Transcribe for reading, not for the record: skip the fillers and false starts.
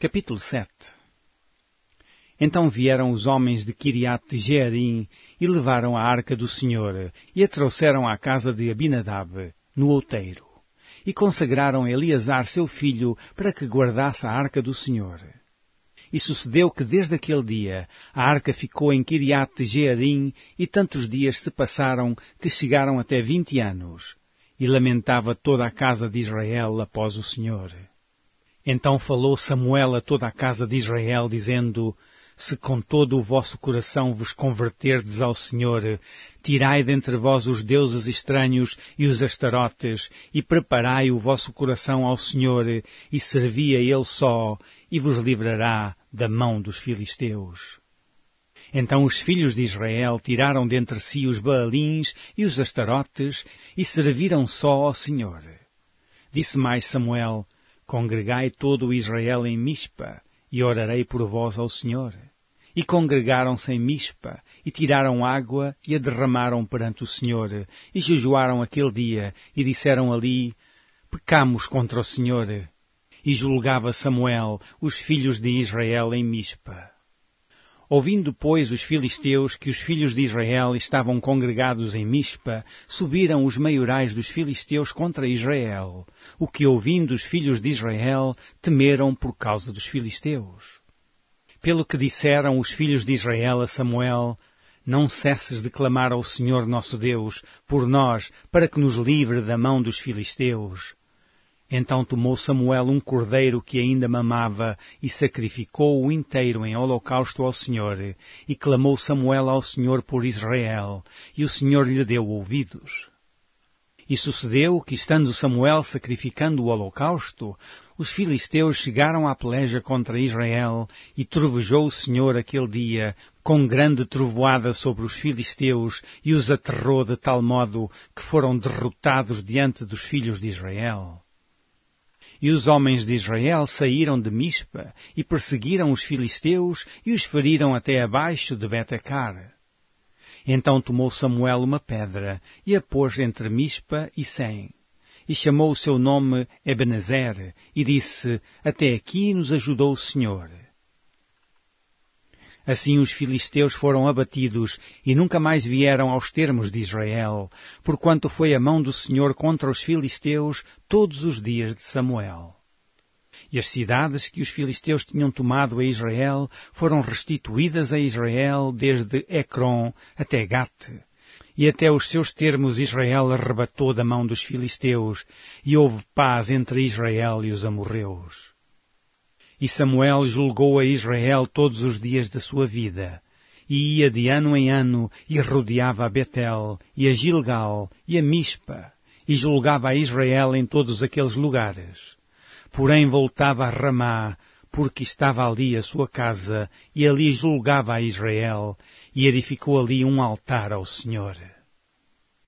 Capítulo 7. Então vieram os homens de Quiriate-Jearim e levaram a arca do Senhor e a trouxeram à casa de Abinadab, no outeiro, e consagraram Eleazar seu filho para que guardasse a arca do Senhor. E sucedeu que desde aquele dia a arca ficou em Quiriate-Jearim e tantos dias se passaram que chegaram até 20 anos. E lamentava toda a casa de Israel após o Senhor. Então falou Samuel a toda a casa de Israel, dizendo: Se com todo o vosso coração vos converterdes ao Senhor, tirai dentre vós os deuses estranhos e os astarotes, e preparai o vosso coração ao Senhor, e servi a Ele só, e vos livrará da mão dos filisteus. Então os filhos de Israel tiraram dentre si os Baalins e os astarotes, e serviram só ao Senhor. Disse mais Samuel: Congregai todo o Israel em Mispa, e orarei por vós ao Senhor. E congregaram-se em Mispa, e tiraram água, e a derramaram perante o Senhor, e jejuaram aquele dia, e disseram ali: Pecamos contra o Senhor. E julgava Samuel os filhos de Israel em Mispa. Ouvindo, pois, os filisteus que os filhos de Israel estavam congregados em Mispa, subiram os maiorais dos filisteus contra Israel, o que, ouvindo os filhos de Israel, temeram por causa dos filisteus. Pelo que disseram os filhos de Israel a Samuel: Não cesses de clamar ao Senhor nosso Deus por nós, para que nos livre da mão dos filisteus. Então tomou Samuel um cordeiro que ainda mamava e sacrificou-o inteiro em holocausto ao Senhor, e clamou Samuel ao Senhor por Israel, e o Senhor lhe deu ouvidos. E sucedeu que, estando Samuel sacrificando o holocausto, os filisteus chegaram à peleja contra Israel, e trovejou o Senhor aquele dia com grande trovoada sobre os filisteus, e os aterrou de tal modo que foram derrotados diante dos filhos de Israel. E os homens de Israel saíram de Mispa e perseguiram os filisteus e os feriram até abaixo de Betecar. Então tomou Samuel uma pedra e a pôs entre Mispa e Sem, e chamou o seu nome Ebenezer, e disse: Até aqui nos ajudou o Senhor. Assim os filisteus foram abatidos e nunca mais vieram aos termos de Israel, porquanto foi a mão do Senhor contra os filisteus todos os dias de Samuel. E as cidades que os filisteus tinham tomado a Israel foram restituídas a Israel desde Ecrom até Gate, e até os seus termos Israel arrebatou da mão dos filisteus, e houve paz entre Israel e os amorreus. E Samuel julgou a Israel todos os dias da sua vida, e ia de ano em ano, e rodeava a Betel, e a Gilgal, e a Mispa, e julgava a Israel em todos aqueles lugares. Porém voltava a Ramá, porque estava ali a sua casa, e ali julgava a Israel, e edificou ali um altar ao Senhor.